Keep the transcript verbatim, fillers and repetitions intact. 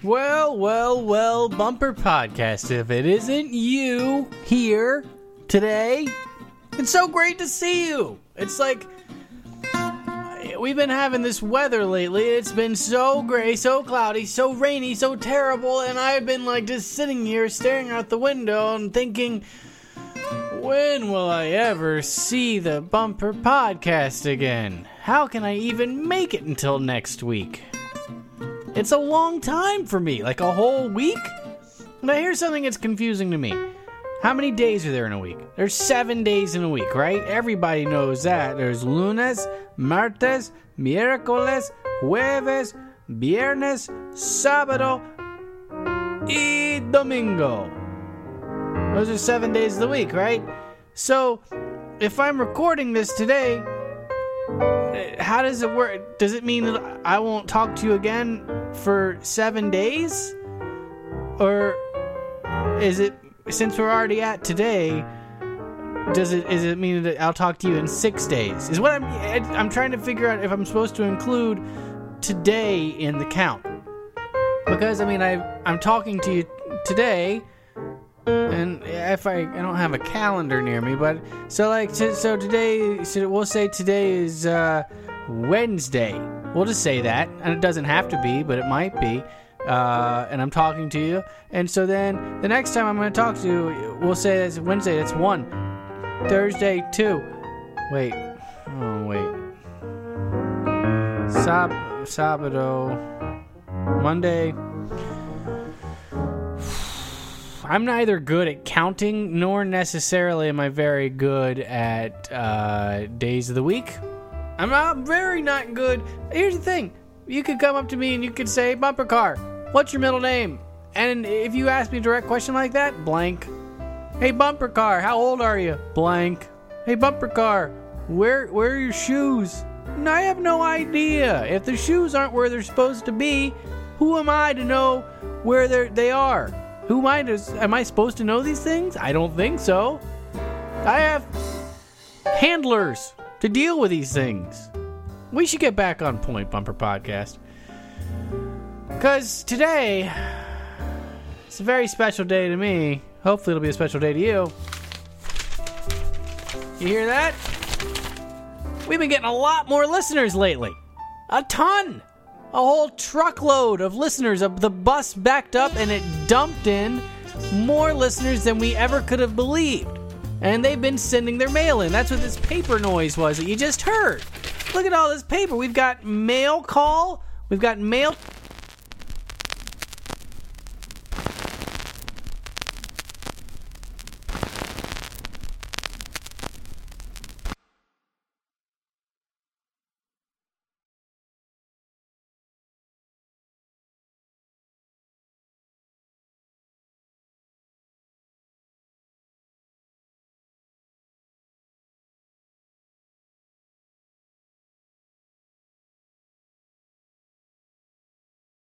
Well, well, well, Bumper Podcast, if it isn't you here today, it's so great to see you. It's like, we've been having this weather lately. It's been so gray, so cloudy, so rainy, so terrible, and I've been like just sitting here staring out the window and thinking, when will I ever see the Bumper Podcast again? How can I even make it until next week? It's a long time for me, like a whole week. Now here's something that's confusing to me. How many days are there in a week? There's seven days in a week, right? Everybody knows that. There's lunes, martes, miércoles, jueves, viernes, sábado, y domingo. Those are seven days of the week, right? So, if I'm recording this today, how does it work? Does it mean that I won't talk to you again for seven days? Or is it, since we're already at today, does it is it mean that I'll talk to you in six days? Is what I'm I'm trying to figure out if I'm supposed to include today in the count. Because I mean I I'm talking to you today, and if I I don't have a calendar near me, but so like so, so today so we'll say today is uh, Wednesday. We'll just say that, and it doesn't have to be, but it might be. Uh, and I'm talking to you, and so then the next time I'm going to talk to you, we'll say it's Wednesday. That's one. Thursday two. Wait. Oh wait. Sab Sabado. Monday. I'm neither good at counting, nor necessarily am I very good at uh, days of the week. I'm not very not good. Here's the thing. You could come up to me and you could say, Bumper Car, what's your middle name? And if you ask me a direct question like that, blank. Hey, Bumper Car, how old are you? Blank. Hey, Bumper Car, where, where are your shoes? And I have no idea. If the shoes aren't where they're supposed to be, who am I to know where they're, they are? Who am I to, am I supposed to know these things? I don't think so. I have handlers to deal with these things. We should get back on point, Bumper Podcast. Because today, it's a very special day to me. Hopefully it'll be a special day to you. You hear that? We've been getting a lot more listeners lately. A ton. A whole truckload of listeners. The bus backed up and it dumped in more listeners than we ever could have believed. And they've been sending their mail in. That's what this paper noise was that you just heard. Look at all this paper. We've got mail call. We've got mail